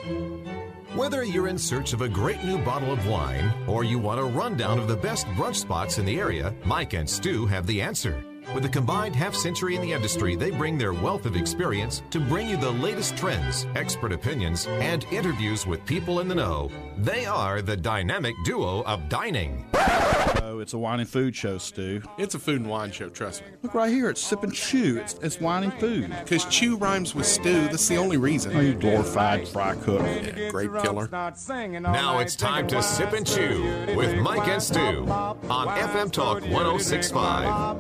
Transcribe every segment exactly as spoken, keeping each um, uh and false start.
Whether you're in search of a great new bottle of wine or you want a rundown of the best brunch spots in the area, Mike and Stu have the answer. With a combined half century in the industry, they bring their wealth of experience to bring you the latest trends, expert opinions, and interviews with people in the know. They are the dynamic duo of dining. Oh, it's a wine and food show, Stu. It's a food and wine show, trust me. Look right here, it's Sip and Chew. It's, it's wine and food. Because chew rhymes with stew, that's the only reason. Oh, you glorified fry cook. Yeah, grape killer. Now it's time to Sip and Chew with Mike and Stu on F M Talk one oh six point five.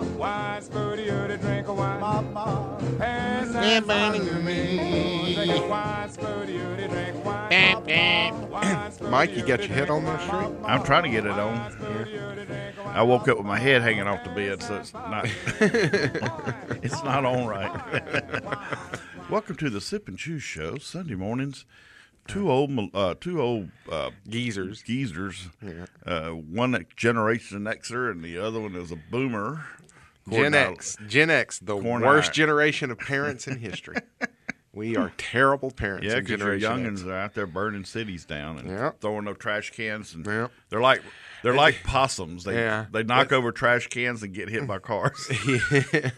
Mike, you got your head on that street? I'm trying to get it on. I woke up with my head hanging off the bed, so it's not it's not on right. Welcome to the Sip and Chew Show, Sunday mornings. Two old, uh, two old uh, geezers. Geezers. Yeah. Uh, one generation Xer, and the other one is a boomer. Gen X. Gen X, the worst generation of parents in history. We are terrible parents. Yeah, because your youngins are out there burning cities down and yep. throwing up trash cans, and yep. they're like they're like possums. They yeah. they knock but, over trash cans and get hit by cars. yeah.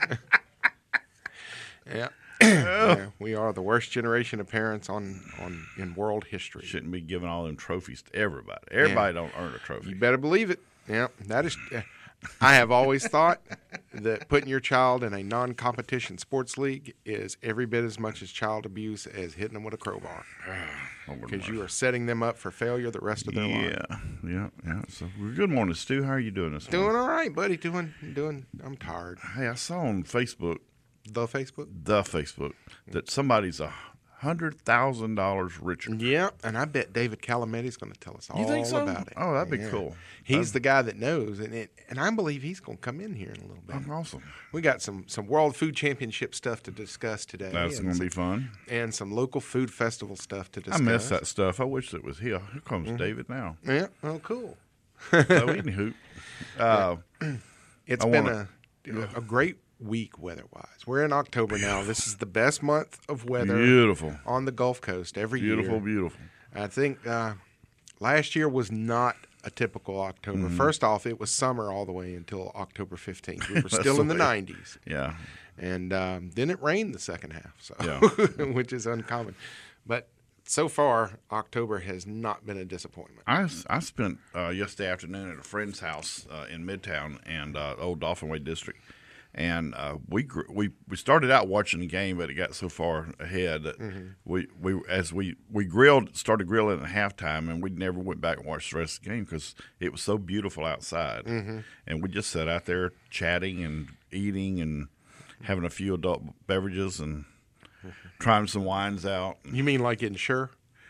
yeah. yeah, we are the worst generation of parents on, on in world history. Shouldn't be giving all them trophies to everybody. Everybody yeah. don't earn a trophy. You better believe it. Yeah, that is. Uh, I have always thought that putting your child in a non-competition sports league is every bit as much as child abuse as hitting them with a crowbar. Because you are setting them up for failure the rest of their yeah, life. Yeah, yeah, yeah. So, good morning, Stu. How are you doing this doing morning? Doing all right, buddy. Doing, doing. I'm tired. Hey, I saw on Facebook. The Facebook? The Facebook. That somebody's a hundred thousand dollars richer. Yeah, and I bet David Calametti's going to tell us all you think so? about it. Oh, that'd be yeah. cool. He's that'd... the guy that knows, and it, and I believe he's going to come in here in a little bit. Oh, awesome. We got some, some World Food Championship stuff to discuss today. That's going to be fun. And some local food festival stuff to discuss. I miss that stuff. I wish it was here. Here comes mm-hmm. David now. Yeah, oh, cool. So, eating hoop. Uh, it's I been wanna... a, a great week weather-wise. We're in October now. This is the best month of weather beautiful. on the Gulf Coast every beautiful, year. Beautiful, beautiful. I think uh, last year was not a typical October. Mm-hmm. First off, it was summer all the way until October fifteenth. We were still in the nineties. Yeah. And um, then it rained the second half, so yeah. which is uncommon. But so far, October has not been a disappointment. I, I spent uh, yesterday afternoon at a friend's house uh, in Midtown and uh, Old Dolphin Way District. And uh, we we we started out watching the game, but it got so far ahead that mm-hmm. we, we as we, we grilled started grilling at halftime, and we never went back and watched the rest of the game because it was so beautiful outside. Mm-hmm. And we just sat out there chatting and eating and having a few adult beverages and mm-hmm. trying some wines out. You mean like Ensure?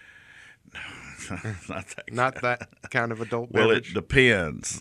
No, not that. Not that kind of adult well, beverage. Well, it depends.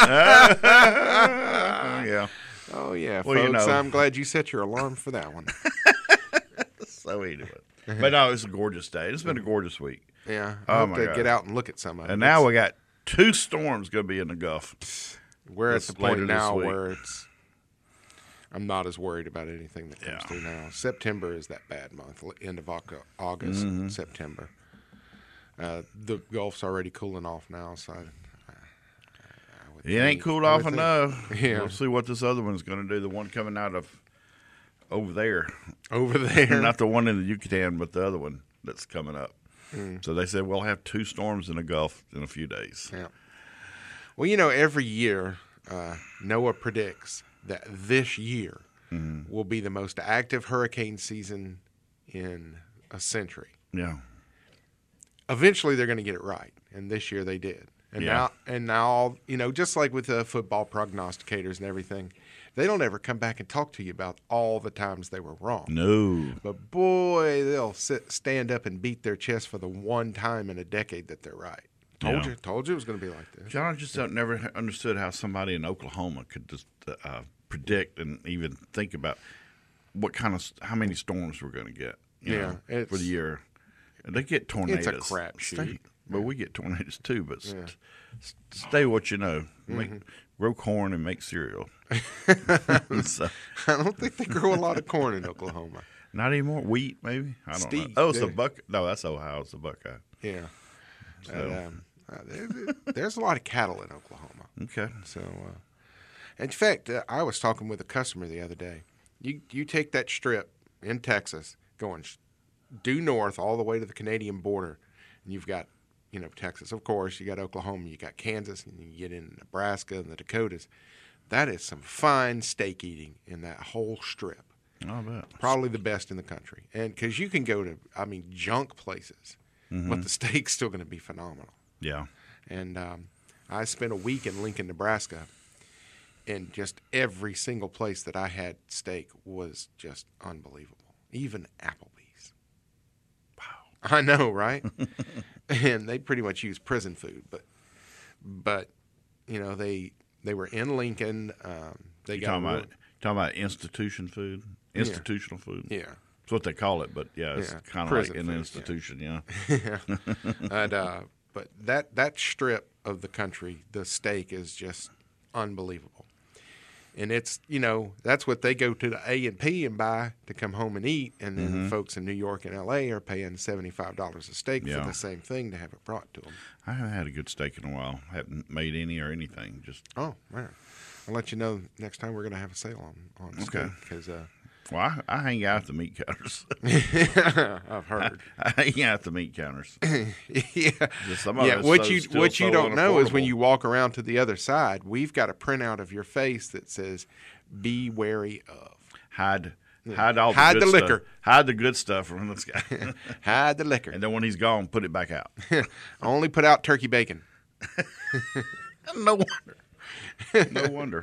yeah. Oh, yeah, well, folks, you know. I'm glad you set your alarm for that one. So eat it. But no, it's a gorgeous day. It's been a gorgeous week. Yeah, I oh hope to God. get out and look at some of it. And now we got two storms going to be in the Gulf. We're at the point now where it's – I'm not as worried about anything that comes yeah. through now. September is that bad month, end of August, mm-hmm. September. Uh, the Gulf's already cooling off now, so – It ain't cooled off enough. Yeah. We'll see what this other one's going to do. The one coming out of over there. Over there? Not the one in the Yucatan, but the other one that's coming up. Mm. So they said we'll have two storms in the Gulf in a few days. Yeah. Well, you know, every year uh, NOAA predicts that this year mm-hmm. will be the most active hurricane season in a century. Yeah. Eventually they're going to get it right, and this year they did. And yeah. now, and now, you know, just like with the football prognosticators and everything, they don't ever come back and talk to you about all the times they were wrong. No. But boy, they'll sit, stand up and beat their chest for the one time in a decade that they're right. Told yeah. you, told you it was going to be like this. John, I just yeah. never understood how somebody in Oklahoma could just uh, predict and even think about what kind of, how many storms we're going to get. You yeah, know, for the year. And they get tornadoes. It's a crapshoot. But we get tornadoes too. But yeah. st- stay what you know. Make, mm-hmm. Grow corn and make cereal. so. I don't think they grow a lot of corn in Oklahoma. Not anymore. Wheat, maybe. I don't Steve, know. Oh, it's a there- buck. No, that's Ohio. It's a Buckeye. Yeah. So- And, um, uh, there, there's a lot of cattle in Oklahoma. Okay. So, uh, in fact, uh, I was talking with a customer the other day. You you take that strip in Texas, going sh- due north all the way to the Canadian border, and you've got, you know, Texas, of course. You got Oklahoma, you got Kansas, and you get in Nebraska and the Dakotas. That is some fine steak eating in that whole strip. I bet. Probably the best in the country, and because you can go to, I mean, junk places, but the steak's still going to be phenomenal. Yeah. And um, I spent a week in Lincoln, Nebraska, and just every single place that I had steak was just unbelievable. Even Applebee's. Wow. I know, right? And they pretty much use prison food, but but you know they they were in Lincoln. Um, they You got talking a about real- talking about institution food, institutional food. yeah. That's what they call it, but yeah, it's Yeah, kind of like prison an food, yeah. institution. Yeah. and, uh, but that that strip of the country, the steak is just unbelievable. And it's, you know, that's what they go to the A and P and buy to come home and eat. And then Mm-hmm. folks in New York and L A are paying seventy-five dollars a steak Yeah. for the same thing to have it brought to them. I haven't had a good steak in a while. haven't made any or anything. Just Oh, man. I'll let you know next time we're going to have a sale on, on steak. Okay. Because uh, well, I, I hang out at the meat counters. I've heard. I hang out at the meat counters. yeah. Just some of Yeah, it's what so- you still what you so don't know is when unaffordable. you walk around to the other side, we've got a printout of your face that says "Be wary of." hide hide all the Hide good the stuff. liquor. Hide the good stuff from this guy. Hide the liquor. And then when he's gone, put it back out. Only put out turkey bacon. no wonder. No wonder.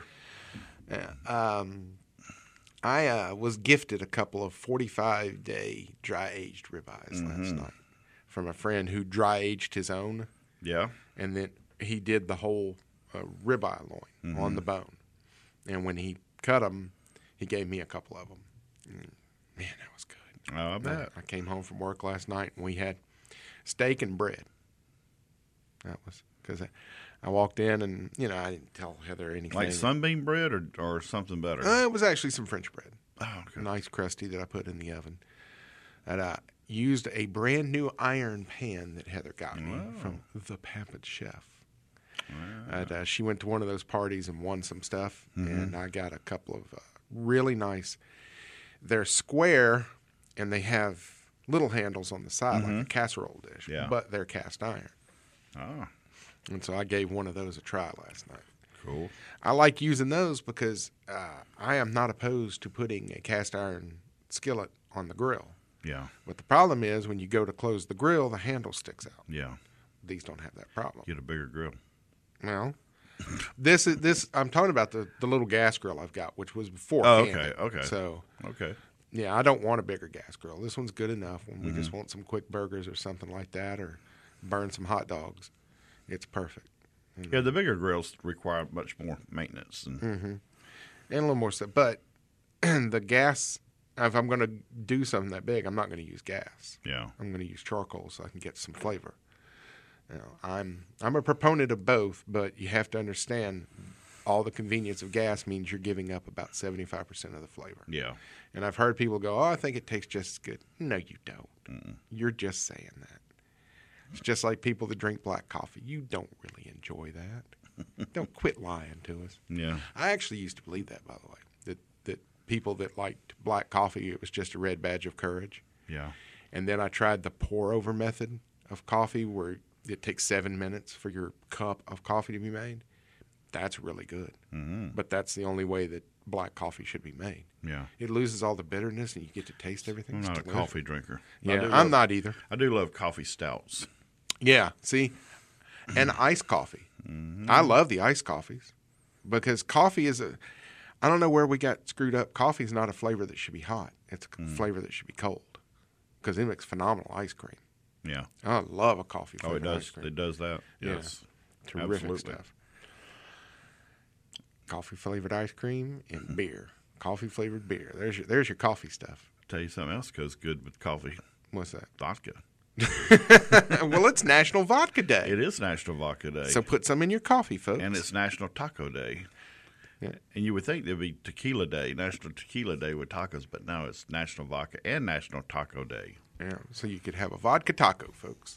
I uh, was gifted a couple of forty-five day dry aged ribeyes last Mm-hmm. night from a friend who dry aged his own, Yeah. and then he did the whole uh, ribeye loin Mm-hmm. on the bone. And when he cut them, he gave me a couple of them. Man, that was good. Oh, I bet. I came home from work last night and we had steak and bread. That was because I, I walked in and, you know, I didn't tell Heather anything. Like sunbeam bread or, or something better? Uh, it was actually some French bread. oh, okay. Nice crusty that I put in the oven. And I used a brand new iron pan that Heather got me from the Pampered Chef. And uh, she went to one of those parties and won some stuff, and I got a couple of uh, really nice. They're square, and they have little handles on the side like a casserole dish, Yeah. but they're cast iron. Oh, And so I gave one of those a try last night. cool. I like using those because uh, I am not opposed to putting a cast iron skillet on the grill. Yeah. But the problem is when you go to close the grill, the handle sticks out. Yeah. These don't have that problem. Get a bigger grill. Well, this is this. I'm talking about the, the little gas grill I've got, which was before. Oh, camping. okay, okay. So Okay. yeah, I don't want a bigger gas grill. This one's good enough when we just Mm-hmm. want some quick burgers or something like that, or burn some hot dogs. It's perfect. Yeah, the bigger grills require much more maintenance. And, and a little more stuff. But the gas, if I'm going to do something that big, I'm not going to use gas. Yeah. I'm going to use charcoal so I can get some flavor. You know, I'm I'm a proponent of both, but you have to understand all the convenience of gas means you're giving up about seventy-five percent of the flavor. Yeah. And I've heard people go, "Oh, I think it tastes just as good." No, you don't. Mm-mm. You're just saying that. It's just like people that drink black coffee. You don't really enjoy that. Don't quit lying to us. Yeah. I actually used to believe that, by the way, that that people that liked black coffee, it was just a red badge of courage. Yeah. And then I tried the pour-over method of coffee where it takes seven minutes for your cup of coffee to be made. That's really good. Mm-hmm. But that's the only way that black coffee should be made. Yeah. It loses all the bitterness and you get to taste everything. I'm It's not a delicious. coffee drinker. I Yeah, do I'm love- not either. I do love coffee stouts. Yeah, see? And iced coffee. I love the iced coffees because coffee is a, I don't know where we got screwed up. Coffee is not a flavor that should be hot. It's a flavor that should be cold because it makes phenomenal ice cream. Yeah. I love a coffee Oh, flavored it ice does. cream. It does that. Yeah. Yes. Terrific Absolutely. stuff. Coffee flavored ice cream and beer. Coffee flavored beer. There's your there's your coffee stuff. Tell you something else goes good with coffee. What's that? Vodka. Well, it's National Vodka Day. It is National Vodka Day. So put some in your coffee, folks. and it's National Taco Day. And you would think there'd be Tequila Day, National Tequila Day with tacos, but no, it's National Vodka and National Taco Day. Yeah, so you could have a vodka taco, folks.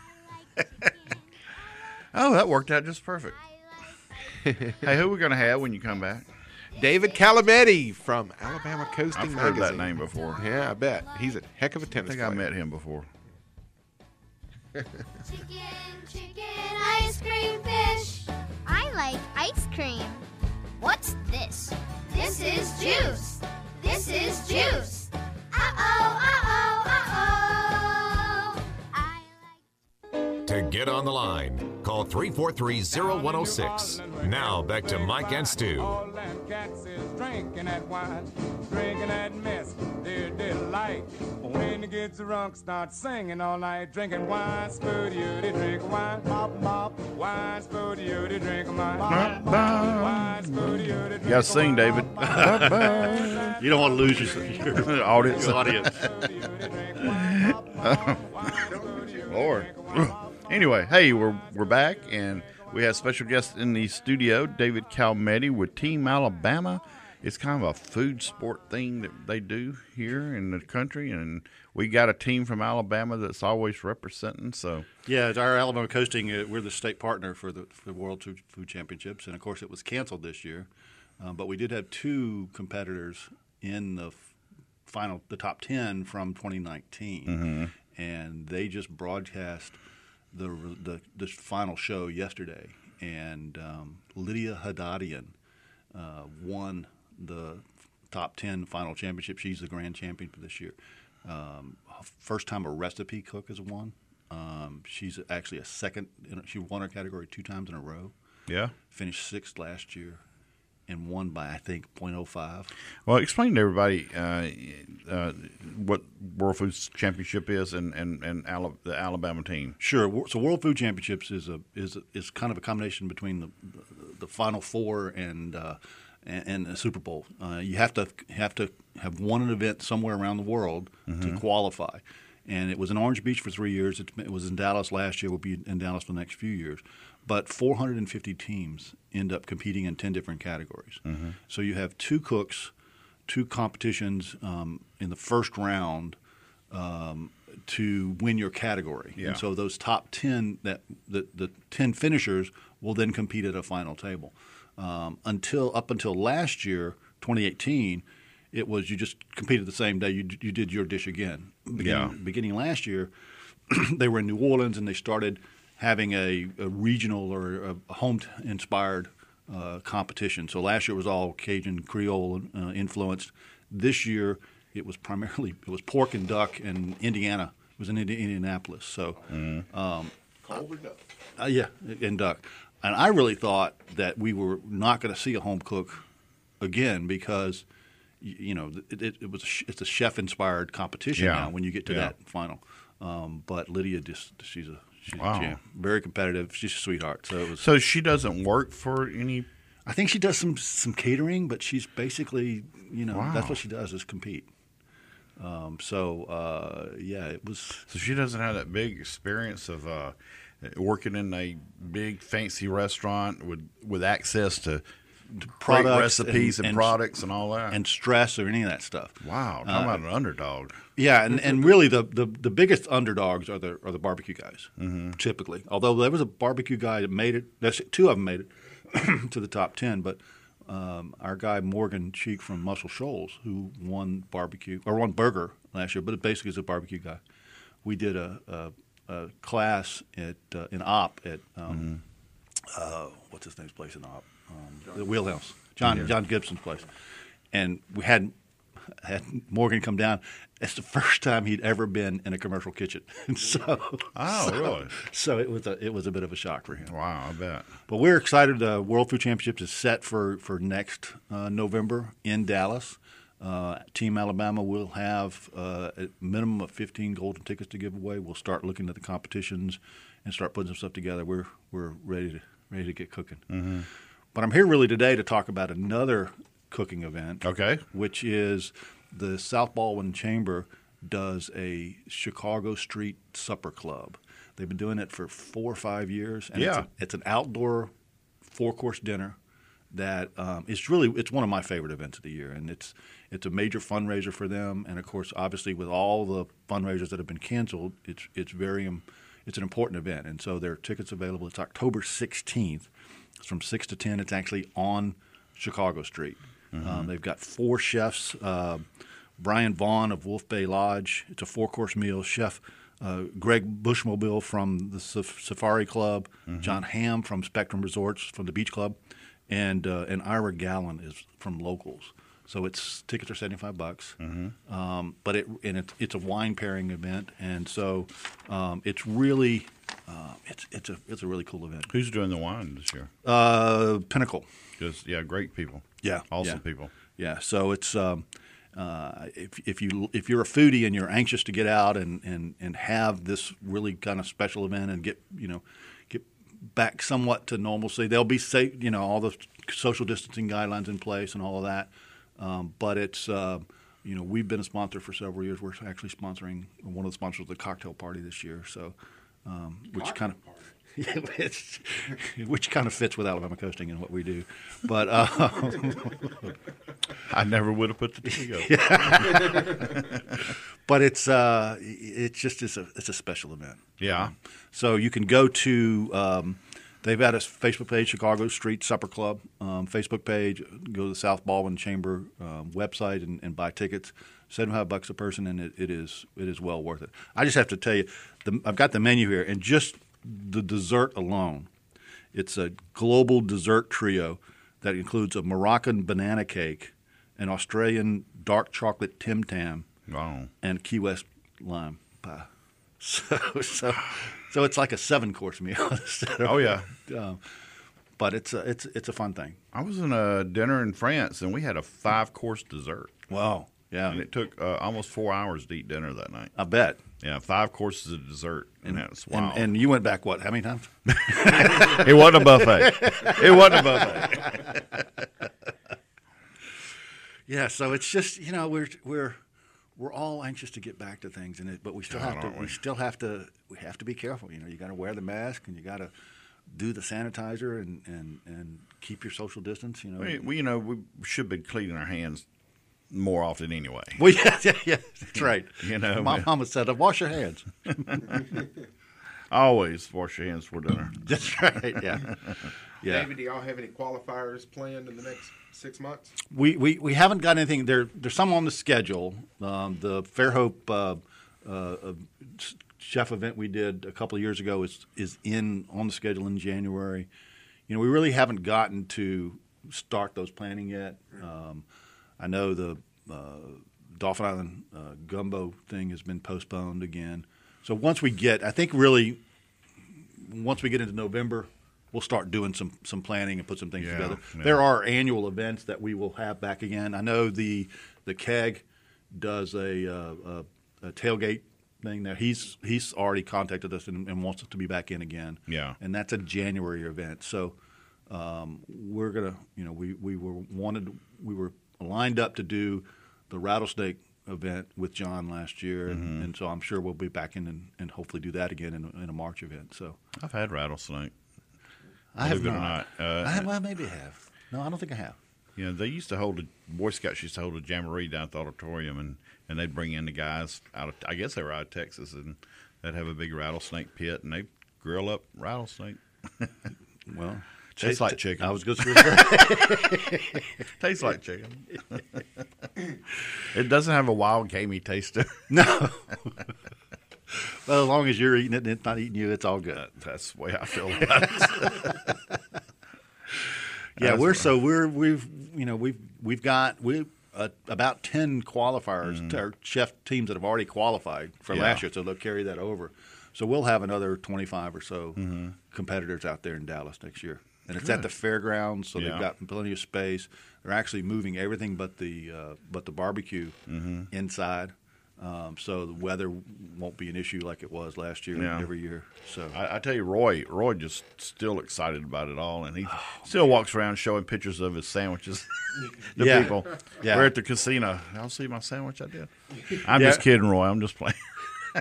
Oh, that worked out just perfect. Hey, who are we going to have when you come back? David Calametti from Alabama Coasting I've heard Magazine. that name before. Yeah, I bet. He's a heck of a I tennis think player. I met him before. Chicken, chicken, ice cream, fish. I like ice cream. What's this? This is juice. This is juice. Uh-oh, uh-oh, uh-oh. I like... To get on the line, call three four three, zero one zero six. Now back to Mike and Stu. All them cats is drinking that wine, drinking that mess, their delight. When it gets drunk, start singing all night, drinking wine, spoon you, they drink wine, mop, mop, wine, spoon you, they drink wine, mop, mop, wine, spoon you, they drink You got to sing, David. You don't want to lose your, your Audience. your audience. Lord. Anyway, hey, we're we're back, and we have special guest in the studio, David Calametti with Team Alabama. It's kind of a food sport thing that they do here in the country, and we got a team from Alabama that's always representing. So Yeah, it's our Alabama Coasting. Uh, we're the state partner for the for the World Food Food Championships, and of course, it was canceled this year. Um, but we did have two competitors in the f- final, the top ten from twenty nineteen, Mm-hmm. and they just broadcast the the the final show yesterday, and um, Lydia Haddadian uh, won the top ten final championship. She's the grand champion for this year. Um, first time a recipe cook has won. Um, she's actually a second. She won her category two times in a row. yeah. Finished sixth last year, and won by I think point oh five. Well, explain to everybody uh, uh, what World Food Championship is and and and Ala- the Alabama team. Sure. So World Food Championships is a is a, is kind of a combination between the the, the Final Four and uh, and, and the Super Bowl. Uh, you have to have to have won an event somewhere around the world Mm-hmm. to qualify. And it was in Orange Beach for three years. It, it was in Dallas last year. Will be in Dallas for the next few years. But four hundred fifty teams end up competing in ten different categories. Mm-hmm. So you have two cooks, two competitions um, in the first round um, to win your category. Yeah. And so those top ten, that the, the ten finishers will then compete at a final table. Um, until up until last year, twenty eighteen, it was you just competed the same day. You you did your dish again. Beginning, Yeah. beginning last year, they were in New Orleans and they started having a, a regional or a home-inspired uh, competition. So last year it was all Cajun Creole uh, influenced. This year it was primarily it was pork and duck, and Indiana it was in Indi- Indianapolis. So um, uh, yeah, and duck. And I really thought that we were not going to see a home cook again because y- you know it, it, it was a sh- it's a chef-inspired competition Yeah. now when you get to Yeah. that final. Um, but Lydia just she's a she's Wow. a champ. Very competitive. She's a sweetheart. So it was. So she doesn't work for any. I think she does some some catering, but she's basically you know Wow. that's what she does is compete. Um, so uh, yeah, it was. So she doesn't have that big experience of uh, working in a big fancy restaurant with with access to, to great Products recipes and- and, and- products and all that. And stress or any of that stuff. wow, talking Uh, about an underdog. Yeah, and, and really the, the, the biggest underdogs are the are the barbecue guys Mm-hmm. typically. Although there was a barbecue guy that made it, that's, two of them made it to the top ten. But um, our guy Morgan Cheek from Muscle Shoals, who won barbecue or won burger last year, but it basically is a barbecue guy. We did a, a, a class at uh, in Op at um, uh, what's his name's place in Op, um, the Wheelhouse, John John Gibson's place, and we had had Morgan come down. It's the first time he'd ever been in a commercial kitchen. so, Oh, so- really? So it was a it was a bit of a shock for him. Wow, I bet. But we're excited. The World Food Championships is set for for next uh, November in Dallas. Uh, Team Alabama will have uh, a minimum of fifteen golden tickets to give away. We'll start looking at the competitions and start putting some stuff together. We're we're ready to ready to get cooking. Mm-hmm. But I'm here really today to talk about another cooking event. Okay. Which is the South Baldwin Chamber does a Chicago Street Supper Club. They've been doing it for four or five years. And Yeah. it's, a, it's an outdoor four-course dinner that um, it's really it's one of my favorite events of the year, and it's it's a major fundraiser for them. And of course, obviously, with all the fundraisers that have been canceled, it's it's very um, it's an important event. And so there are tickets available. It's October sixteenth. It's from six to ten. It's actually on Chicago Street. Mm-hmm. Um, they've got four chefs. Uh, Brian Vaughn of Wolf Bay Lodge. It's a four-course meal. Chef uh, Greg Bushmobile from the Saf- Safari Club. Mm-hmm. John Hamm from Spectrum Resorts from the Beach Club. And uh, and Ira Gallen is from Locals. So it's tickets are seventy-five bucks. Mm-hmm. Um, but it and it, it's a wine pairing event, and so um, it's really uh, it's it's a it's a really cool event. Who's doing the wine this year? Uh, Pinnacle. Just yeah, great people. Yeah, awesome yeah. people. Yeah. So it's um, uh, if if you if you're a foodie and you're anxious to get out and, and, and have this really kind of special event and get you know get back somewhat to normalcy, there'll be safe, you know all the social distancing guidelines in place and all of that. Um, but it's uh, you know we've been a sponsor for several years. We're actually sponsoring one of the sponsors of the cocktail party this year. So um, which kind of. It's, which kind of fits with Alabama Coasting and what we do, but uh, I never would have put the two together. But it's uh, it's just it's a it's a special event. Yeah. So you can go to um, they've got a Facebook page, Chicago Street Supper Club um, Facebook page. Go to the South Baldwin Chamber um, website and, and buy tickets. seventy-five bucks a person, and it, it is it is well worth it. I just have to tell you, the, I've got the menu here, and just the dessert alone, it's a global dessert trio that includes a Moroccan banana cake, an Australian dark chocolate Tim Tam, wow. and Key West lime pie. So, so, so it's like a seven-course meal. Oh yeah, um, but it's a, it's it's a fun thing. I was in a dinner in France, and we had a five-course dessert. Wow. Yeah. And it took uh, almost four hours to eat dinner that night. I bet. Yeah, five courses of dessert, and, and that's wild. And, and you went back, what, how many times? It wasn't a buffet. It wasn't a buffet. Yeah, so it's just, you know, we're we're we're all anxious to get back to things, and it, but we still God, have to aren't we? we? still have to we have to be careful. You know, you got to wear the mask, and you got to do the sanitizer, and, and, and keep your social distance. You know, We, we, you know, we should be cleaning our hands more often anyway. Well, yeah, yeah, yeah, that's right. You know, my man. mama said, "Wash your hands." Always wash your hands before dinner. That's right. Yeah, yeah. David, do y'all have any qualifiers planned in the next six months? We, we, we haven't got anything. There there's some on the schedule. Um, the Fairhope uh, uh, uh, chef event we did a couple of years ago is is in on the schedule in January. You know, we really haven't gotten to start those planning yet. Um, I know the uh, Dauphin Island uh, gumbo thing has been postponed again. So once we get, I think really, once we get into November, we'll start doing some some planning and put some things Yeah, together. yeah. There are annual events that we will have back again. I know the the keg does a, uh, a, a tailgate thing there. He's he's already contacted us and, and wants us to be back in again. Yeah. And that's a January event. So um, we're gonna, you know, we, we were wanted we were lined up to do the rattlesnake event with John last year, and, Mm-hmm. and so I'm sure we'll be back in and, and hopefully do that again in a, in a March event. So I've had rattlesnake. I have Believe it or not. not. Uh, I have, well, maybe I have. No, I don't think I have. You know, they used to hold a Boy Scouts used to hold a jamboree down at the auditorium, and, and they'd bring in the guys out of I guess they were out of Texas, and they'd have a big rattlesnake pit, and they grill up rattlesnake. Well, Tastes ta- like chicken. I was going to say. Tastes like chicken. It doesn't have a wild gamey taste to it. No. Well, as long as you're eating it and it's not eating you, it's all good. That- That's the way I feel about it. Yeah, That's we're right. so we're we've you know we've we've got we uh, about ten qualifiers, or chef teams that have already qualified for Yeah. last year, so they'll carry that over. So we'll have another twenty-five or so competitors out there in Dallas next year, and it's at the fairgrounds, so Yeah. they've got plenty of space. They're actually moving everything but the uh, but the barbecue inside. Um, so the weather won't be an issue like it was last year Yeah. every year. So I, I tell you, Roy, Roy just still excited about it all, and he still walks around showing pictures of his sandwiches to Yeah. people. Yeah. We're at the casino. I'll see my sandwich I did. I'm Yeah. just kidding, Roy. I'm just playing.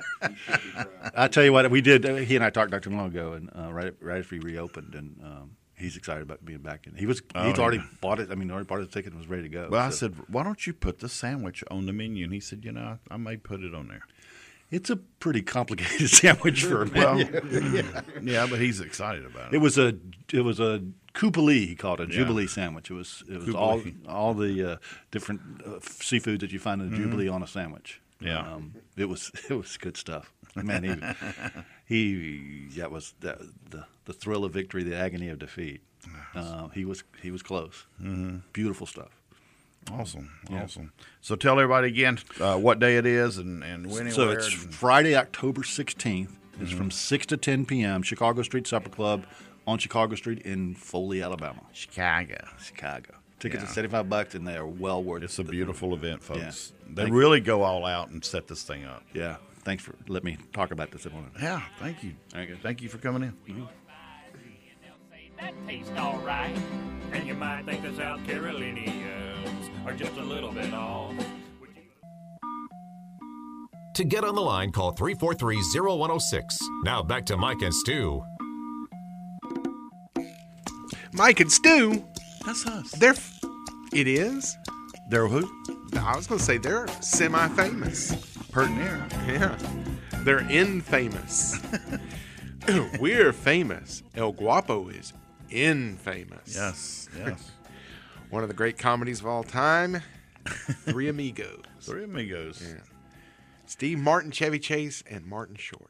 I tell you what, we did. He and I talked not too long ago, and uh, right right after he reopened, and um, he's excited about being back in. He was Oh, he's already yeah. bought it. I mean, already bought his ticket and was ready to go. Well, I so. said, why don't you put the sandwich on the menu? And he said, you know, I, I may put it on there. It's a pretty complicated sandwich for a Well, menu. yeah. yeah, but he's excited about it. It was a it was a Jubilee, he called it, a Yeah. Jubilee sandwich. It was it was all Jubilee. all the uh, different uh, seafood that you find in a Jubilee on a sandwich. Yeah. um, it was it was good stuff. Man, he he that was the, the the thrill of victory, the agony of defeat. Uh, he was he was close. Mm-hmm. Beautiful stuff. Awesome, Yeah. awesome. So tell everybody again uh, what day it is and, and when So where, it's and- Friday, October sixteenth. It's from six to ten p.m. Chicago Street Supper Club on Chicago Street in Foley, Alabama. Chicago. Chicago. Tickets Yeah. are seventy-five bucks, and they are well worth It's a the- beautiful event, folks. Yeah. They Thank- really go all out and set this thing up. Yeah. Thanks for letting me talk about this. Yeah, thank you. Thank you. Thank you for coming in. That tastes all right. And you might think the South Carolinians are just a little bit off. Would you- To get on the line, call three four three, zero one zero six. Now back to Mike and Stu. Mike and Stu, That's us. they're. f- It is? They're who? I was going to say they're semi famous. Pert near. Yeah. They're infamous. We're famous. El Guapo is infamous. Yes, yes. One of the great comedies of all time, Three Amigos. Three amigos. Yeah. Steve Martin, Chevy Chase, and Martin Short.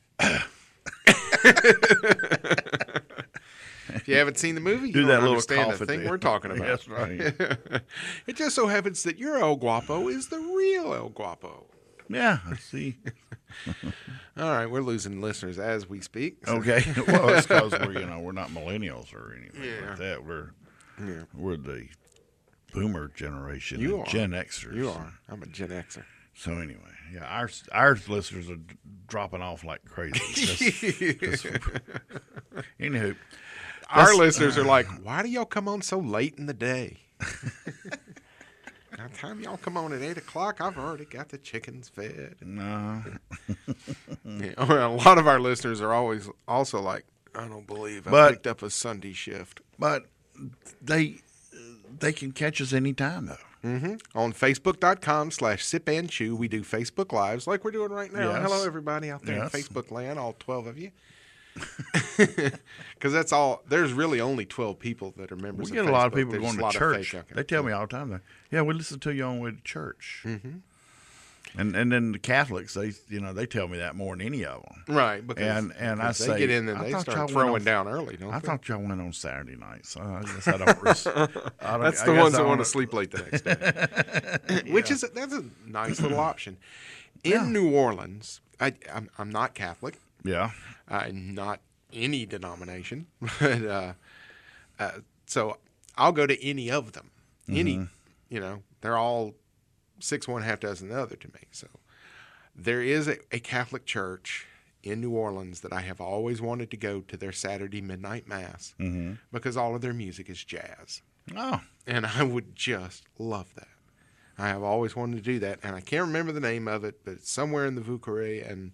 If you haven't seen the movie, you Do don't that little understand cough the at thing the we're end. talking about. That's right. It just so happens that your El Guapo is the real El Guapo. Yeah, I see. All right, we're losing listeners as we speak. so- Okay. Well, it's because we're you know we're not millennials or anything Yeah. like that. We're Yeah. we're the boomer generation. You and are. Gen Xers. You are. I'm a Gen Xer. So anyway, yeah, our our listeners are d- dropping off like crazy. Just- just- anywho, Our That's- listeners are like, why do y'all come on so late in the day? By the time y'all come on at eight o'clock, I've already got the chickens fed. no, Yeah, well, a lot of our listeners are always also like, I don't believe I But- picked up a Sunday shift. but they they can catch us anytime though. Mm-hmm. On Facebook.com slash Sip and Chew, we do Facebook Lives like we're doing right now. Yes. Hello, everybody out there Yes. in Facebook land, all twelve of you. Because that's all. There's really only twelve people that are members We of get a lot of Facebook. people There's going a to lot of church. fake out there. They tell me all the time that, yeah, we listen to you on the way to church. Mm-hmm. And and then the Catholics, they you know they tell me that more than any of them. Right, because, And- and I because they say, get in and I they thought y'all start went throwing on- down early, don't I they? thought y'all went on Saturday night, so I guess I don't. Res- I don't That's I the guess ones I that don't- want to sleep late the next day. Which is that's a nice little option. In New Orleans, I, I'm I'm not Catholic. Yeah, I'm not any denomination, but uh, uh, so I'll go to any of them. Any, you know, they're all six one half dozen the other to me. So there is a, a Catholic church in New Orleans that I have always wanted to go to their Saturday midnight mass because all of their music is jazz. oh, And I would just love that. I have always wanted to do that, and I can't remember the name of it, but it's somewhere in the Vieux-Carré, and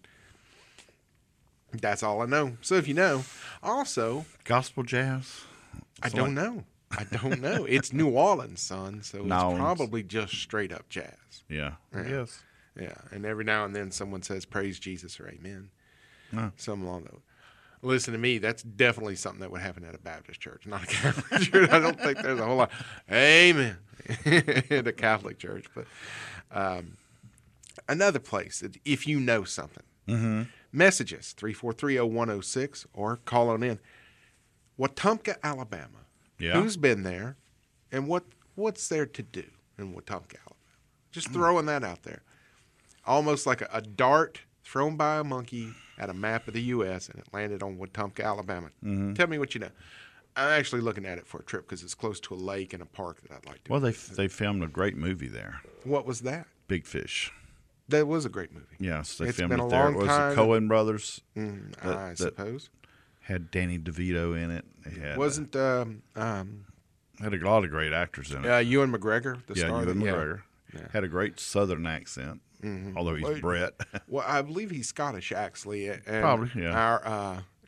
that's all I know. So if you know, also, gospel jazz. I So don't like- know. I don't know. It's New Orleans, son, so New it's Orleans. probably just straight up jazz. Yeah, Yeah. yes. Yeah, and every now and then someone says praise Jesus or amen. Oh. Something along those. Listen to me, that's definitely something that would happen at a Baptist church, not a Catholic church. I don't think there's a whole lot. Amen. At a Catholic church. But um, another place, that if you know something, Mm-hmm. message us, three four three, oh one oh six, or call on in. Wetumpka, Alabama. Yeah. Who's been there, and what what's there to do in Wetumpka, Alabama? Just throwing that out there. Almost like a, a dart thrown by a monkey at a map of the U S, and it landed on Wetumpka, Alabama. Mm-hmm. Tell me what you know. I'm actually looking at it for a trip because it's close to a lake and a park that I'd like to Well, they visit. they filmed a great movie there, What was that? Big Fish. That was a great movie. Yes, they It's filmed been it a there. long It was time. the Coen brothers. Mm, That- I that- suppose. Had Danny DeVito in it. It had, Wasn't um, um, uh, had a lot of great actors in it. uh, Ewan McGregor the yeah, star? Ewan that- McGregor Yeah. had a great Southern accent, although he's Well, Brett. Well, I believe he's Scottish, actually. And Probably, yeah. Our uh,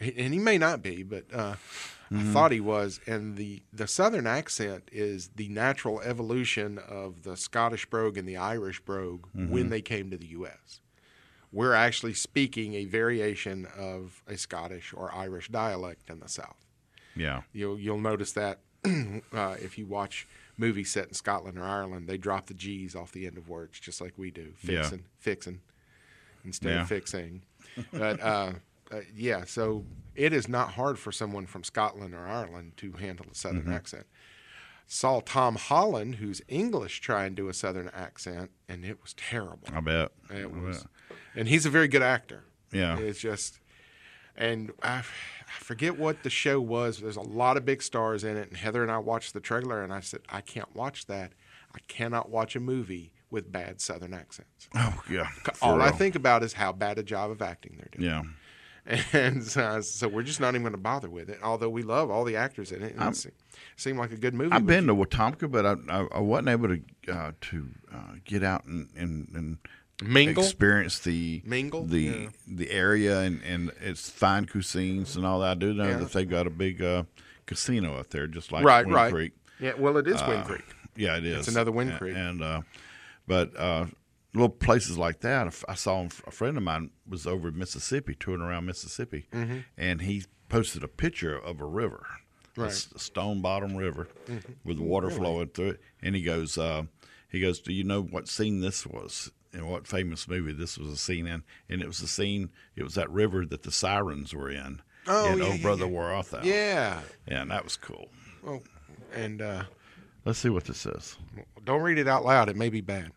and he may not be, but uh, mm-hmm. I thought he was. And the, the Southern accent is the natural evolution of the Scottish brogue and the Irish brogue mm-hmm. when they came to the U S. We're actually speaking a variation of a Scottish or Irish dialect in the South. Yeah, you'll you'll notice that uh, if you watch movies set in Scotland or Ireland, they drop the G's off the end of words just like we do. Fixin', yeah. fixin', instead yeah. of fixing. But uh, uh, yeah, so it is not hard for someone from Scotland or Ireland to handle a Southern mm-hmm. accent. Saw Tom Holland, who's English, try and do a Southern accent, and it was terrible. I bet it I was, bet. And he's a very good actor. Yeah, it's just, and I, I forget what the show was. There's a lot of big stars in it, and Heather and I watched the trailer, and I said, I can't watch that. I cannot watch a movie with bad Southern accents. Oh yeah, all real. I think about is how bad a job of acting they're doing. Yeah. And uh, so we're just not even going to bother with it, although we love all the actors in it. And it seemed like a good movie. I've been to Wetumpka, but I, I, I wasn't able to uh, to uh, get out and, and, and mingle, experience the mingle, the yeah. the area and, and its fine cuisines and all that. I do know yeah. that they've got a big uh, casino up there, just like right, Wind right. Creek. Yeah, well, it is uh, Wind Creek. Yeah, it is. It's another Wind and, Creek. And uh, but. Uh, Little places like that. I saw him, a friend of mine was over in Mississippi, touring around Mississippi, mm-hmm. and he posted a picture of a river, right. a stone bottom river mm-hmm. with water really? flowing through it. And he goes, uh, he goes, do you know what scene this was? And what famous movie this was a scene in? And it was the scene. It was that river that the sirens were in. Oh, and yeah, Oh yeah, Brother, yeah. Where Art Thou? Yeah, yeah, and that was cool. Oh, and uh, let's see what this says. Don't read it out loud. It may be bad.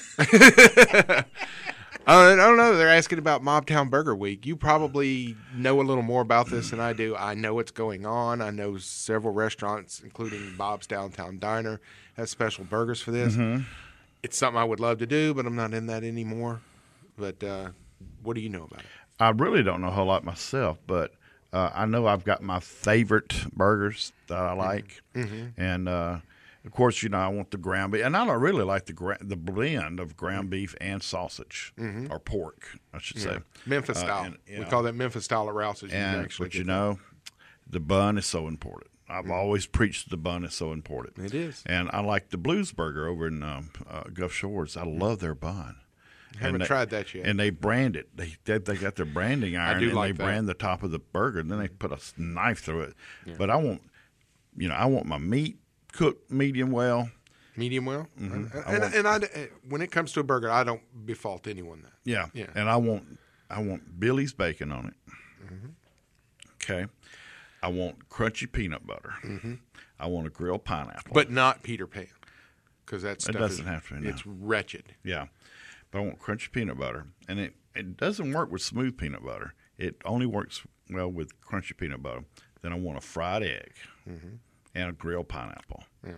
I don't know. They're asking about Mobtown Burger Week. You probably know a little more about this than I do. I know what's going on. I know several restaurants, including Bob's Downtown Diner, have special burgers for this. Mm-hmm. It's something I would love to do, but I'm not in that anymore. But uh, what do you know about it? I really don't know a whole lot myself, but uh, I know I've got my favorite burgers that I like. Mm-hmm. And, uh, of course, you know, I want the ground beef. And I don't really like the gra- the blend of ground beef and sausage, mm-hmm. or pork, I should say. Yeah. Memphis uh, style. and, we know, call that Memphis style at Rouse's. And, you but, you know, the bun is so important. I've mm-hmm. always preached the bun is so important. It is. And I like the Blues Burger over in um, uh, Gulf Shores. I love their bun. I haven't they, tried that yet. And they brand it. They they, they got their branding iron, I do and like they that. brand the top of the burger, and then they put a knife through it. Yeah. But I want, you know, I want my meat cooked medium well. Medium well? Mm-hmm. And, I and, want, and I, when it comes to a burger, I don't befault anyone that. Yeah. Yeah. And I want I want Billy's bacon on it. Mm-hmm. Okay. I want crunchy peanut butter. Mm-hmm. I want a grilled pineapple. But not Peter Pan, because that stuff it doesn't is, have to be. No. It's wretched. Yeah. But I want crunchy peanut butter. And it, it doesn't work with smooth peanut butter. It only works well with crunchy peanut butter. Then I want a fried egg mm-hmm. and a grilled pineapple. Yeah.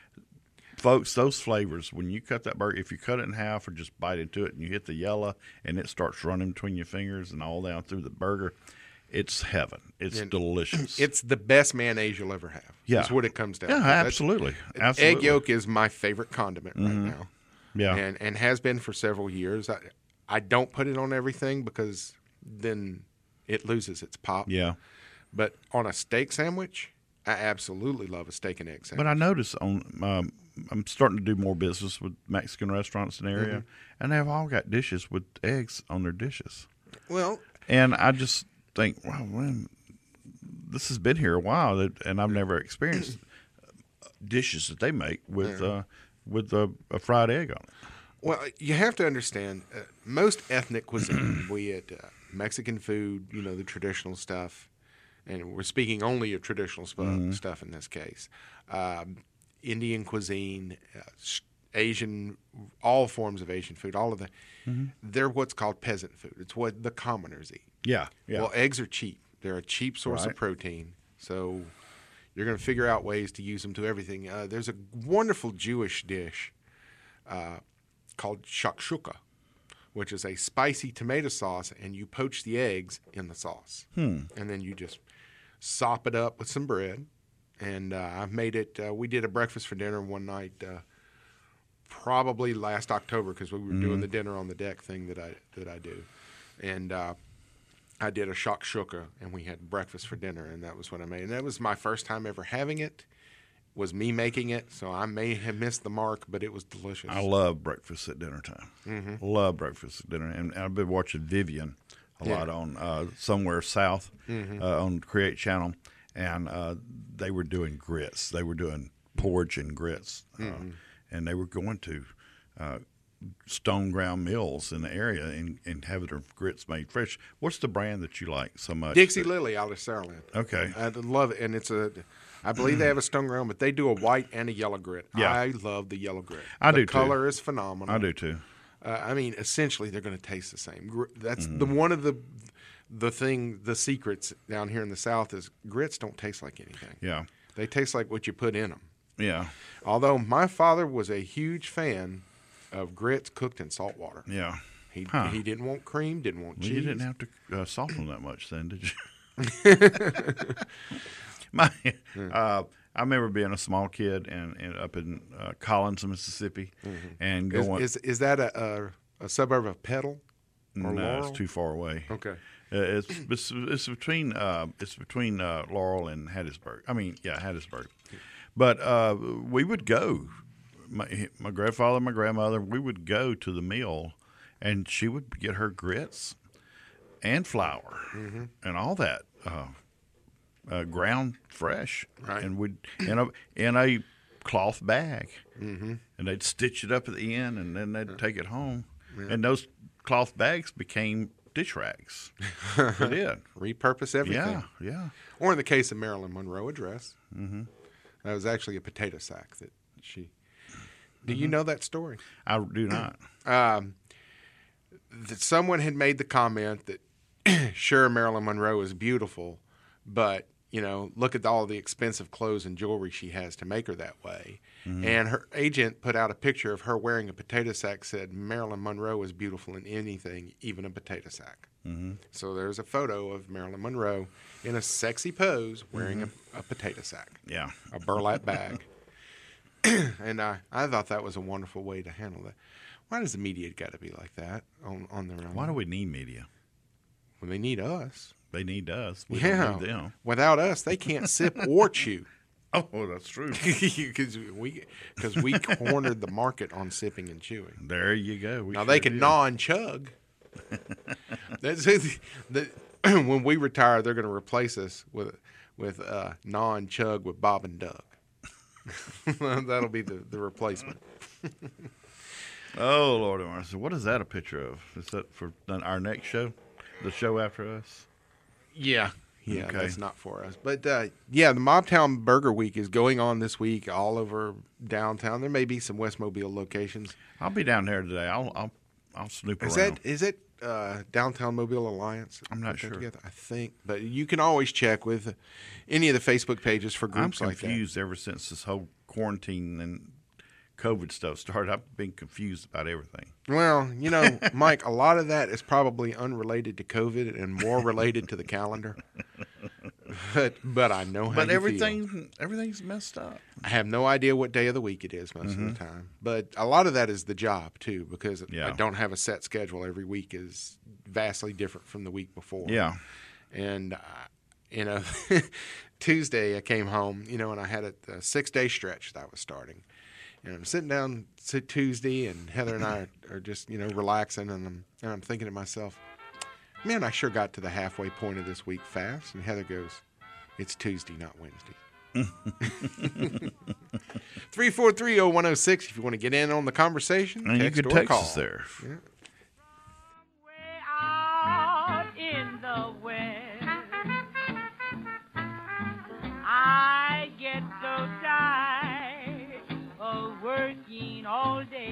Folks, those flavors, when you cut that burger, if you cut it in half or just bite into it and you hit the yellow and it starts running between your fingers and all down through the burger, it's heaven. It's and delicious. It's the best mayonnaise you'll ever have. Yeah. That's what it comes down yeah, to. Yeah, absolutely. That's, absolutely. Egg yolk is my favorite condiment right mm-hmm. now. Yeah. And, and has been for several years. I, I don't put it on everything because then it loses its pop. Yeah. But on a steak sandwich, I absolutely love a steak and egg sandwich. But I notice on um, I'm starting to do more business with Mexican restaurants in the area, mm-hmm. and they've all got dishes with eggs on their dishes. Well, and I just think, wow, man, this has been here a while, that, and I've never experienced dishes that they make with yeah. uh, with a, a fried egg on it. Well, you have to understand, uh, most ethnic cuisine, be it uh, Mexican food, you know, the traditional stuff, and we're speaking only of traditional sp- mm-hmm. stuff in this case, um, Indian cuisine, uh, Asian, all forms of Asian food, all of that, mm-hmm. they're what's called peasant food. It's what the commoners eat. Yeah, yeah. Well, eggs are cheap. They're a cheap source right. of protein, so you're going to figure out ways to use them to everything. Uh, there's a wonderful Jewish dish uh, called shakshuka, which is a spicy tomato sauce, and you poach the eggs in the sauce. Hmm. And then you just sop it up with some bread. And uh, I've made it, uh, we did a breakfast for dinner one night, uh, probably last October, because we were mm-hmm. doing the dinner on the deck thing that I that I do. And uh, I did a shakshuka, and we had breakfast for dinner, and that was what I made. And that was my first time ever having it. Was me making it, so I may have missed the mark, but it was delicious. I love breakfast at dinner time. Mm-hmm. Love breakfast at dinner, and I've been watching Vivian a Yeah. lot on uh, Somewhere South Mhm. uh, on Create Channel, and uh, they were doing grits. They were doing porridge and grits, uh, Mhm. and they were going to uh, stone ground mills in the area and, and having their grits made fresh. What's the brand that you like so much? Dixie that- Lily out of Saraland. Okay. I love it, and it's a. I believe they have a stone ground, but they do a white and a yellow grit. Yeah. I love the yellow grit. I the do, too. color is phenomenal. I do too. Uh, I mean, essentially, they're going to taste the same. Gr- That's Mhm. the one of the the thing, the secrets down here in the South is grits don't taste like anything. Yeah. They taste like what you put in them. Yeah. Although my father was a huge fan of grits cooked in salt water. Yeah. He Huh. he didn't want cream, didn't want Well, cheese. you didn't have to uh, soften that much then, did you? My, uh, I remember being a small kid and, and up in uh, Collins, Mississippi, and Is, going. is is that a, a, a suburb of Petal? Or no, Laurel? it's too far away. Okay. Uh, it's, it's it's between uh, it's between uh, Laurel and Hattiesburg. I mean, yeah, Hattiesburg. But uh, we would go. My my grandfather, my grandmother, we would go to the mill, and she would get her grits and flour Mhm. and all that uh, uh, ground fresh, Right. and would in a in a cloth bag, Mhm. and they'd stitch it up at the end, and then they'd take it home, Yeah. and those cloth bags became dish rags. They did. Repurpose everything. Yeah, yeah. Or in the case of Marilyn Monroe, a dress. Mm-hmm. That was actually a potato sack that she. Do you Mhm. know that story? I do not. Um, that someone had made the comment that sure, Marilyn Monroe is beautiful, but you know, look at all the expensive clothes and jewelry she has to make her that way. Mhm. And her agent put out a picture of her wearing a potato sack. Said Marilyn Monroe is beautiful in anything, even a potato sack. Mm-hmm. So there's a photo of Marilyn Monroe in a sexy pose wearing Mhm. a, a potato sack. Yeah. A burlap bag. And I, I thought that was a wonderful way to handle that. Why does the media got to be like that on, on their own? Why do we need media? Well, they need us. They need us. We yeah. don't need them. Without us, they can't sip or chew. Oh, that's true. Because we, cause we cornered the market on sipping and chewing. There you go. We now, sure they can did. gnaw and chug. That's the, when we retire, they're going to replace us with with uh, gnaw and chug with Bob and Doug. That'll be the, the replacement. Oh, Lord have mercy. What is that a picture of? Is that for our next show? The show after us? Yeah. Yeah, Okay. that's not for us. But, uh, yeah, the Mobtown Burger Week is going on this week all over downtown. There may be some West Mobile locations. I'll be down there today. I'll I'll, I'll snoop Is around. that is it uh, Downtown Mobile Alliance? I'm not Put that sure. together? I think. But you can always check with any of the Facebook pages for I'm groups like that. confused ever since this whole quarantine and COVID stuff started. I've been confused about everything. Well, you know, Mike, a lot of that is probably unrelated to COVID and more related to the calendar. But but I know how But you feel. everything everything's messed up. I have no idea what day of the week it is most Mhm. of the time. But a lot of that is the job, too, because Yeah. I don't have a set schedule. Every week is vastly different from the week before. Yeah. And, uh, you know, Tuesday I came home, you know, and I had a, a six-day stretch that I was starting. And I'm sitting down t- Tuesday, and Heather and I are, are just, you know, relaxing, and I'm, and I'm thinking to myself, man, I sure got to the halfway point of this week fast. And Heather goes, it's Tuesday, not Wednesday. three four three, oh one oh six if you want to get in on the conversation. And you text can or text call. us there. Yeah. Out in the west, I get so tired of working all day.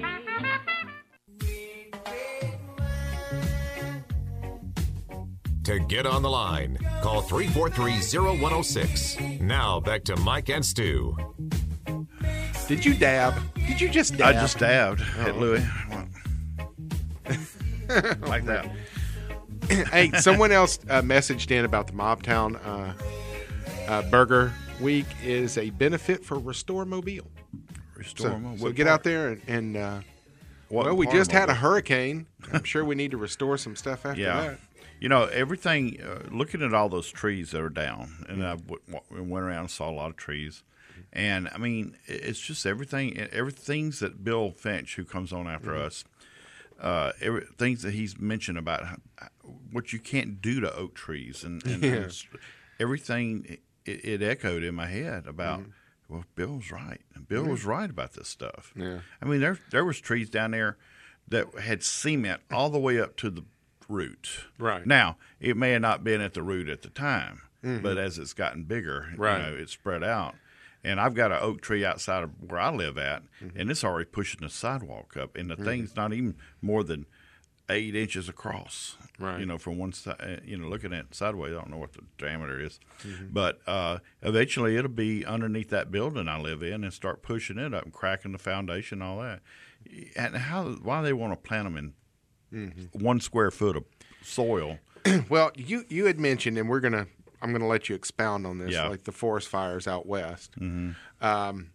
To get on the line, call three four three, oh one oh six. Now back to Mike and Stu. Did you dab? Did you just dab? I just dabbed at Oh. Louis. Like that. Hey, someone else uh, messaged in about the Mobtown uh, uh, Burger Week is a benefit for Restore Mobile. Restore so, Mobile. So What get part? out there and, and uh, What well, we part of just had a Mobile? hurricane. I'm sure we need to restore some stuff after Yeah. that. You know, everything, uh, looking at all those trees that are down, and I w- w- went around and saw a lot of trees. And, I mean, it's just everything, everything's that Bill Finch, who comes on after mm-hmm. us, uh, every, things that he's mentioned about how, what you can't do to oak trees. And, and, yeah. and everything, it, it echoed in my head about, mm-hmm. well, Bill was right. Bill mm-hmm. was right about this stuff. Yeah. I mean, there there was trees down there that had cement all the way up to the root. Right. Now, it may have not been at the root at the time, mm-hmm. but as it's gotten bigger, right. you know, it's spread out. And I've got an oak tree outside of where I live at, mm-hmm. and it's already pushing the sidewalk up, and the mm-hmm. thing's not even more than eight inches across. Right. You know, from one side, you know, looking at it sideways, I don't know what the diameter is, mm-hmm. but uh, eventually it'll be underneath that building I live in and start pushing it up and cracking the foundation, all that. And how? Why they want to plant them in mm-hmm. one square foot of soil? Well, you you had mentioned, and we're gonna I'm gonna let you expound on this, yeah. like the forest fires out west, mm-hmm. um,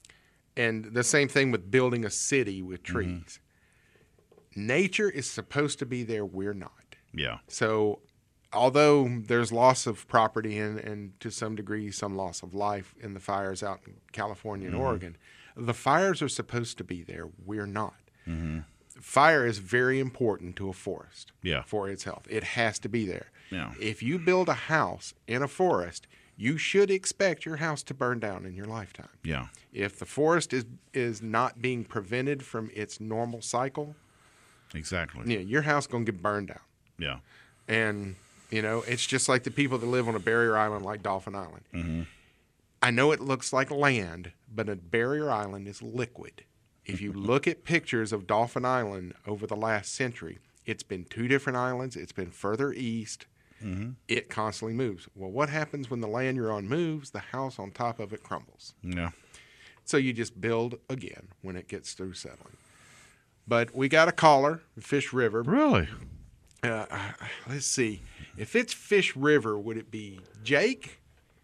and the same thing with building a city with trees. Mm-hmm. Nature is supposed to be there. We're not. Yeah. So, although there's loss of property and, and to some degree some loss of life in the fires out in California and mm-hmm. Oregon, the fires are supposed to be there. We're not. Mm-hmm. Fire is very important to a forest yeah. for its health. It has to be there. Yeah. If you build a house in a forest, you should expect your house to burn down in your lifetime. Yeah. If the forest is is not being prevented from its normal cycle, exactly. yeah, your house is going to get burned down. Yeah. And, you know, it's just like the people that live on a barrier island like Dauphin Island. Mm-hmm. I know it looks like land, but a barrier island is liquid. If you look at pictures of Dauphin Island over the last century, it's been two different islands. It's been further east. Mm-hmm. It constantly moves. Well, what happens when the land you're on moves? The house on top of it crumbles. Yeah. So you just build again when it gets through settling. But we got a caller, Fish River. Really? Uh, let's see. If it's Fish River, would it be Jake?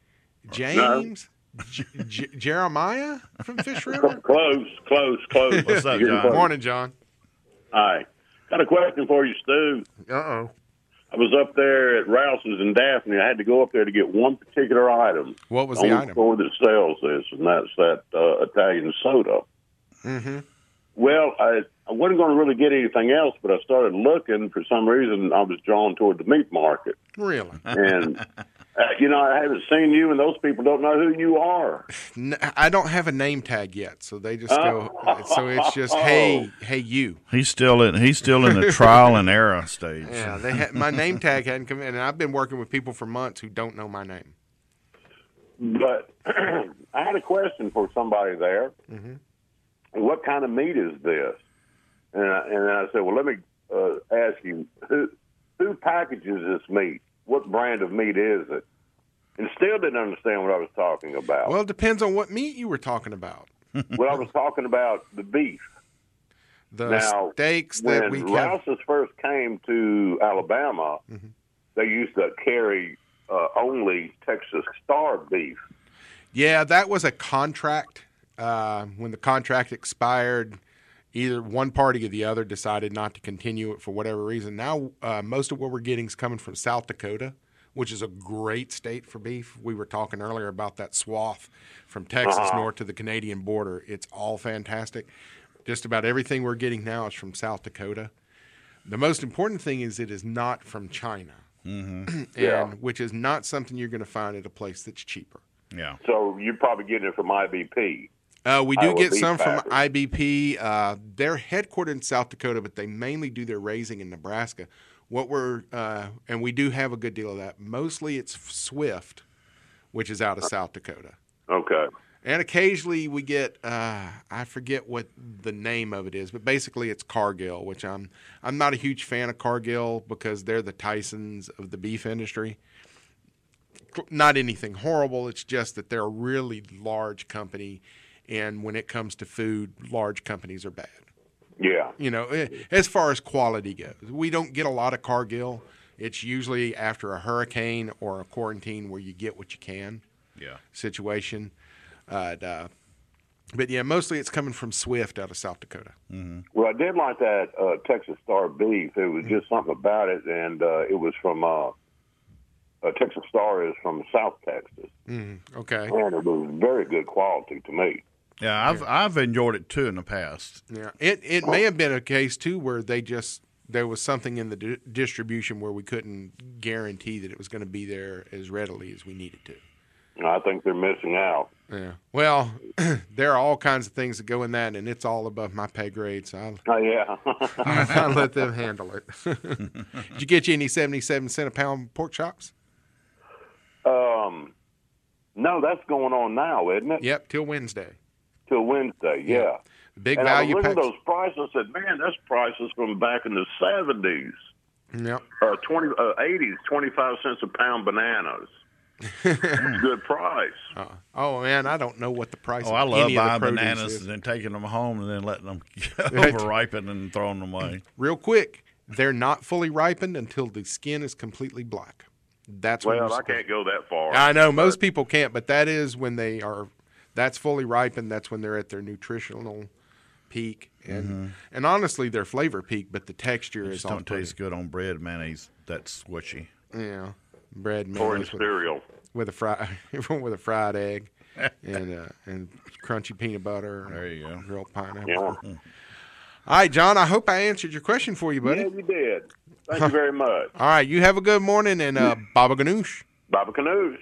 James? No. J- J- Jeremiah from Fish River? Close, close, close. What's up, John? Morning, John. Hi. Got a question for you, Stu. Uh-oh. I was up there at Rouse's in Daphne. I had to go up there to get one particular item. What was the the only item? store that sells this, and that's that uh, Italian soda. Mm-hmm. Well, I, I wasn't going to really get anything else, but I started looking. For some reason, I was drawn toward the meat market. Really? And, uh, you know, I haven't seen you, and those people don't know who you are. I don't have a name tag yet, so they just go. Uh, so it's just, hey, hey, you. He's still in. He's still in the trial and error stage. Yeah, they ha- my name tag hadn't come in, and I've been working with people for months who don't know my name. But I had a question for somebody there. Mm-hmm. What kind of meat is this? And I, and I said, well, let me uh, ask you, who, who packages this meat? What brand of meat is it? And still didn't understand what I was talking about. Well, it depends on what meat you were talking about. Well, I was talking about the beef. The now, steaks that we when have. Rouse's first came to Alabama, mm-hmm. they used to carry uh, only Texas Star beef. Yeah, that was a contract. Uh, when the contract expired, either one party or the other decided not to continue it for whatever reason. Now, uh, most of what we're getting is coming from South Dakota, which is a great state for beef. We were talking earlier about that swath from Texas uh-huh. north to the Canadian border. It's all fantastic. Just about everything we're getting now is from South Dakota. The most important thing is it is not from China, mm-hmm. and yeah. which is not something you're going to find at a place that's cheaper. Yeah. So you're probably getting it from I B P. Uh, we do Iowa get Beef some from Packers. I B P. Uh, they're headquartered in South Dakota, but they mainly do their raising in Nebraska. What we're uh, and we do have a good deal of that. Mostly it's Swift, which is out of South Dakota. Okay. And occasionally we get uh, I forget what the name of it is, but basically it's Cargill, which I'm I'm not a huge fan of Cargill because they're the Tysons of the beef industry. Not anything horrible. It's just that they're a really large company. And when it comes to food, large companies are bad. Yeah. You know, as far as quality goes. We don't get a lot of Cargill. It's usually after a hurricane or a quarantine where you get what you can yeah. situation. Uh, uh, But yeah, mostly it's coming from Swift out of South Dakota. Mm-hmm. Well, I did like that uh, Texas Star beef. It was just something about it, and uh, it was from uh, uh, Texas Star is from South Texas. Mm, okay. And it was very good quality to me. Yeah, I've Yeah. I've enjoyed it too in the past. Yeah, it it may have been a case too where they just there was something in the di- distribution where we couldn't guarantee that it was going to be there as readily as we needed to. I think they're missing out. Yeah. Well, there are all kinds of things that go in that, and it's all above my pay grade, so I'll, Oh, yeah. I'll let them handle it. Did you get you any seventy-seven cent a pound pork chops? um, no, that's going on now, isn't it? Yep, till Wednesday. Till Wednesday, yeah. Yeah. Big and value I looked at packs. those prices. I said, man, that's prices from back in the seventies. Yep. Uh, twenty, uh, eighties, twenty-five cents a pound bananas. Good price. Uh, oh man, I don't know what the price. Oh, of I love any of the buying produce bananas is. and then taking them home and then letting them over-ripen and throwing them away. Real quick, they're not fully ripened until the skin is completely black. That's when Well, you're I supposed- can't go that far. I know most people can't, but that is when they are. That's fully ripened. That's when they're at their nutritional peak, and Mm-hmm. and honestly, their flavor peak. But the texture It is just all don't taste good on bread, mayonnaise. That's squishy. Yeah, bread Or in mayonnaise with, cereal. with a fry with a fried egg and uh, and crunchy peanut butter. There you go. Grilled pineapple. Yeah. All right, John. I hope I answered your question for you, buddy. Yeah, you did. Thank you very much. All right, you have a good morning, and uh, Baba Ganoush. Baba Canoes.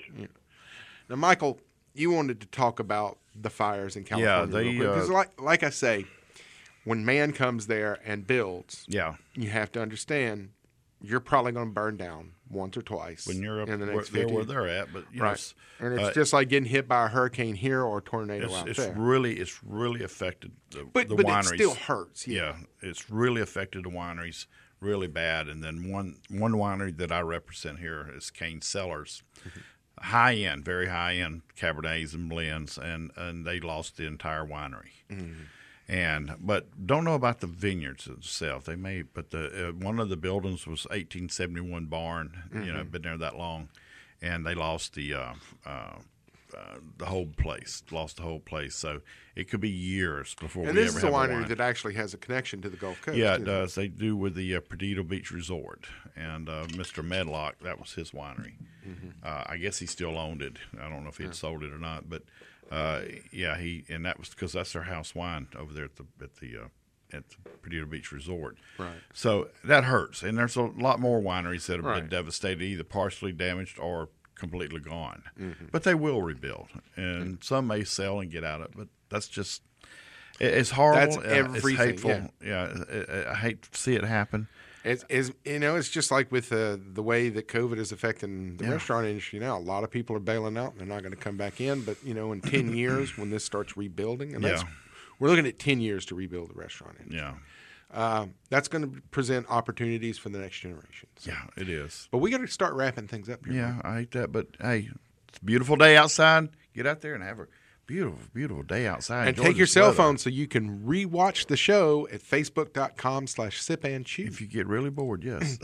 Now, Michael, you wanted to talk about the fires in California. they, real quick, 'cause uh, like like I say, when man comes there and builds, Yeah. you have to understand you're probably going to burn down once or twice When you're up in the where, next there fifty where they're at, but you know, right, it's, and it's uh, just like getting hit by a hurricane here or a tornado it's, out it's there. really it's really affected the, But- the but it wineries. still hurts, yeah. Yeah, it's really affected the wineries really bad. And then one one winery that I represent here is Kane Cellars, Mm-hmm. high end, very high end Cabernets and blends, and and they lost the entire winery. Mm-hmm. And but don't know about the vineyards itself. They may, but the uh, one of the buildings was eighteen seventy-one barn. You know, Mm-hmm. been there that long, and they lost the uh, uh, uh, the whole place. Lost the whole place. So it could be years before and we this ever is a have winery a wine. that actually has a connection to the Gulf Coast. Yeah, it too. does. They do with the uh, Perdido Beach Resort, and uh, Mister Medlock, that was his winery. Mm-hmm. Uh, I guess he still owned it. I don't know if he had sold it or not, but uh, yeah, he and that was because that's their house wine over there at the at the uh, at the Perdido Beach Resort. Right. So that hurts, and there's a lot more wineries that have Right. been devastated, either partially damaged or completely gone. Mm-hmm. But they will rebuild, and some may sell and get out of it. But that's just it- it's horrible. That's uh, everything, It's hateful. yeah. Yeah, I, I hate to see it happen. It's, it's you know, it's just like with uh, the way that COVID is affecting the Yeah. restaurant industry now. A lot of people are bailing out; and they're not going to come back in. But you know, in ten years, when this starts rebuilding, and that's Yeah. we're looking at ten years to rebuild the restaurant industry. Yeah, Uh, that's going to present opportunities for the next generation. So. yeah, it is. But we got to start wrapping things up here. Yeah, I hate that, but hey, it's a beautiful day outside. Get out there and have a beautiful, beautiful day outside. And Enjoy take your this cell weather. phone so you can rewatch the show at facebook.com slash sip and chew. If you get really bored, yes.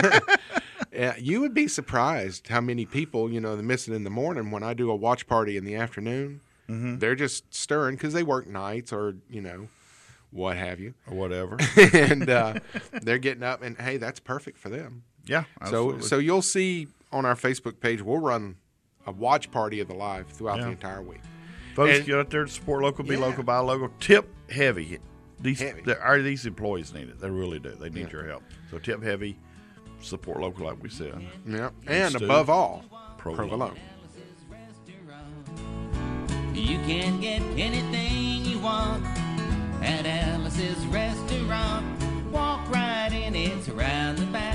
Yeah, you would be surprised how many people, you know, they miss it in the morning when I do a watch party in the afternoon. Mm-hmm. They're just stirring because they work nights or, you know, what have you. or whatever. and uh, they're getting up, and, hey, that's perfect for them. Yeah, So, absolutely. so you'll see on our Facebook page, we'll run a watch party of the live throughout Yeah. the entire week. Folks, and- get out there to support local, be Yeah. local, buy local. Tip heavy. These Heavy. the- are these employees need it. They really do. They need your help. So tip heavy, support local, like we said. Yeah. And Stu. above all, Provolone. provolone. You can get anything you want at Alice's Restaurant. Walk right in, it's around the back.